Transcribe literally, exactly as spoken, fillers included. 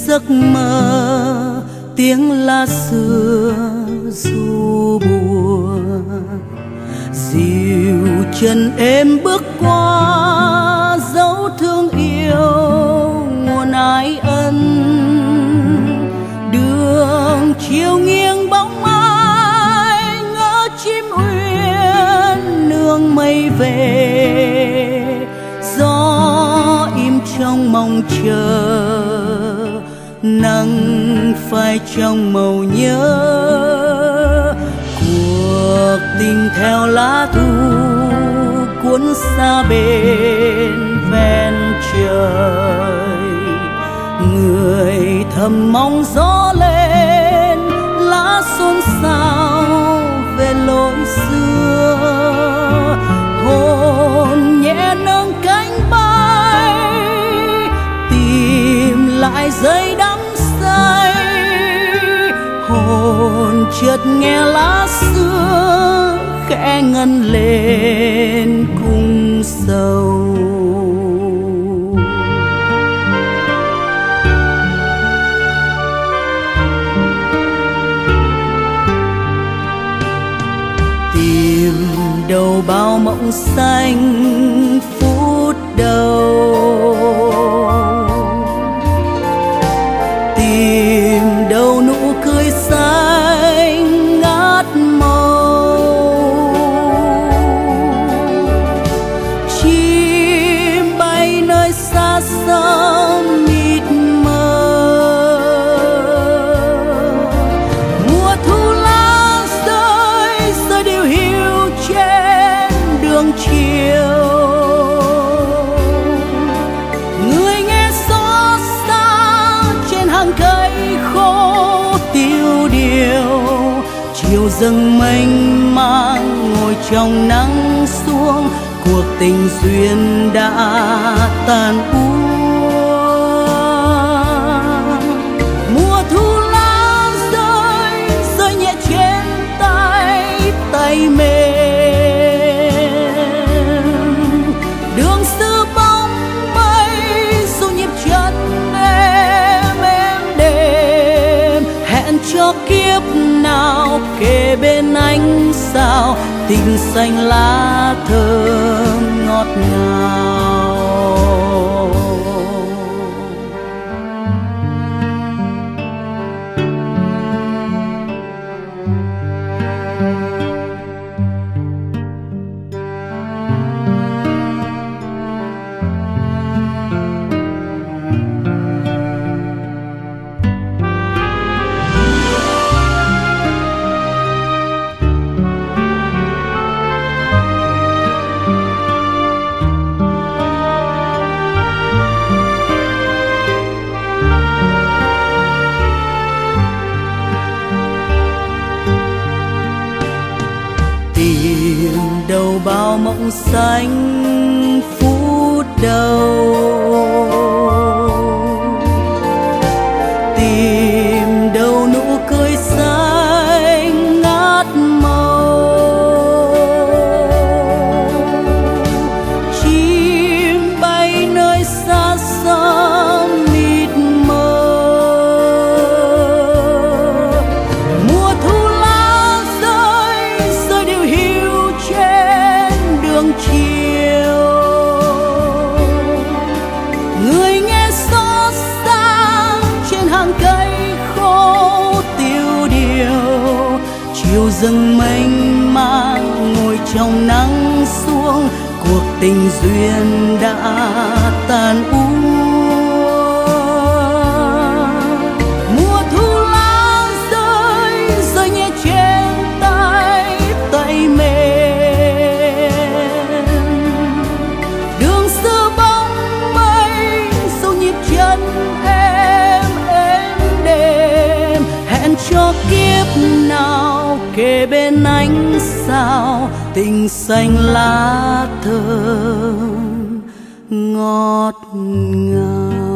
giấc mơ tiếng lá xưa ru buồn, dịu chân em bước qua dấu thương yêu nguồn ái ân. Đường chiều nghiêng bóng ai ngỡ chim uyên nương mây về, gió im trong mong chờ nắng phai trong màu nhớ. Cuộc tình theo lá thu cuốn xa bên ven trời, người thầm mong gió lên lá xôn xao về lối xưa. Hồn nhẹ nâng cánh bay tìm lại giây đắm say, hồn chợt nghe lá xưa khẽ ngân lên cung sầu. Tìm đâu bao mộng xanh phút đầu, tìm đâu nụ cười xanh ngát màu. Chim bay nơi xa xăm mịt mờ, mùa thu lá rơi rơi điều hiu trên đường chiều. Người nghe xót xa trên hàng cây khô tiêu điều, chiều dâng mênh mang ngồi trong nắng xuống. Cuộc tình duyên đã tàn úa, mùa thu lá rơi rơi nhẹ trên tay tay mềm. Đường xưa bóng mây dù nhịp chân em em đêm, hẹn cho kiếp nào kề bên ánh sao tình xanh lá thơm ngọt ngào. Tìm đâu bao mộng xanh phút đầu, tìm đâu nụ cười xanh ngát màu. Chim bay nơi xa xăm mịt mờ, mùa thu lá rơi rơi điều hiu trên đường chiều. Người nghe xót xa trên hàng cây khô tiêu điều, chiều dâng mênh mang ngồi trong nắng xuống. Cuộc tình duyên đã tàn úa, mùa thu lá rơi rơi nhẹ trên tay tay mềm. Đường xưa bóng mây dù nhịp chân em em đêm, hẹn cho kiếp nào kề bên ánh sao tình xanh lá thơm ngọt ngào.